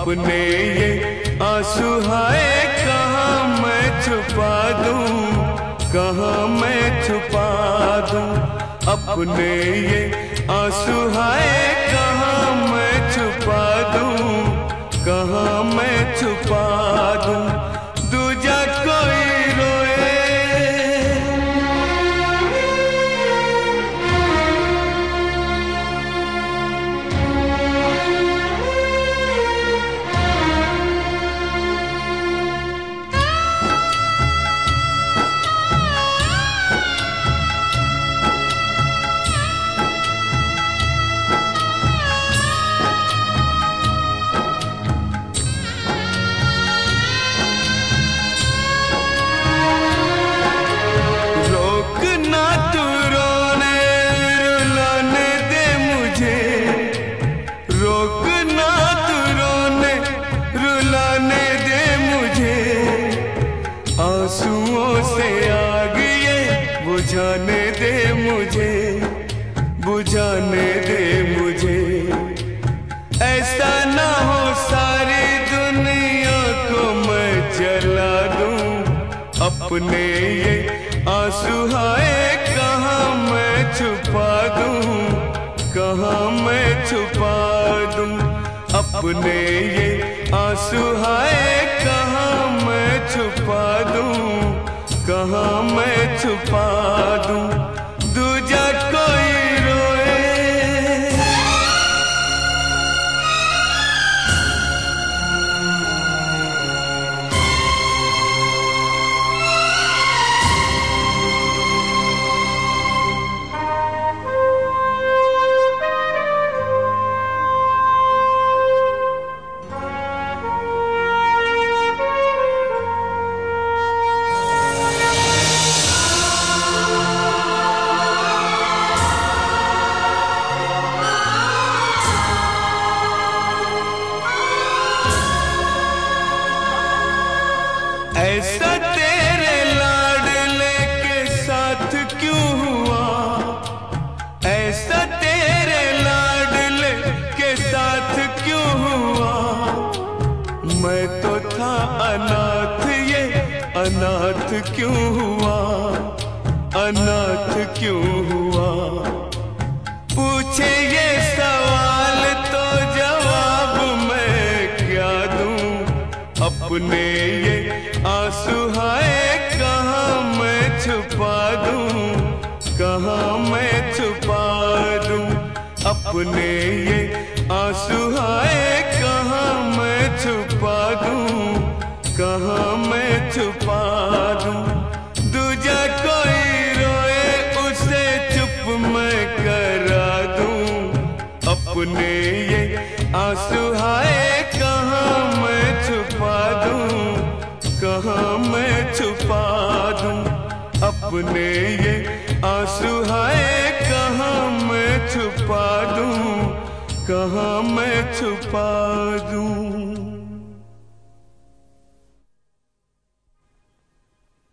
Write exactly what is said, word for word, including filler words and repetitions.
अपने ये आंसू हाय कहाँ मैं छुपा दूं, कहाँ मैं छुपा दूं। अपने ये आंसू हाय कहाँ मैं छुपा दूं, कहाँ मैं छुपा दूं। दूजा कोई रोए आंसुओं से आग ये बुझाने दे मुझे, बुझाने दे मुझे। ऐसा ना हो सारी दुनिया को मैं जला दूं, अपने ये आंसू हाय कहाँ मैं छुपा दूं, कहाँ मैं छुपा दूं। अपने ये आंसू हाय कहाँ मैं छुपा दूं, कहाँ मैं छुपा दूं। दूजा कोई रोए ऐसा तेरे लाडले के साथ क्यों हुआ, ऐसा तेरे लाडले के साथ क्यों हुआ। मैं तो था अनाथ ये अनाथ क्यों हुआ, अनाथ क्यों हुआ। पूछे ये सवाल तो जवाब मैं क्या दूं, अपने ये आंसू हाय कहाँ मैं छुपा दूं, कहाँ मैं छुपा दूं। अपने ये आंसू हाय कहाँ मैं छुपा दूं, कहाँ मैं छुपा दूं। दूजा कोई रोए उसे चुप मैं करा दूं, अपने ये आंसू हाय कहाँ मैं छुपा दूं, कहाँ मैं छुपा दूं। अपने ये आंसू हाय कहाँ मैं छुपा दूं, कहाँ मैं छुपा दूं।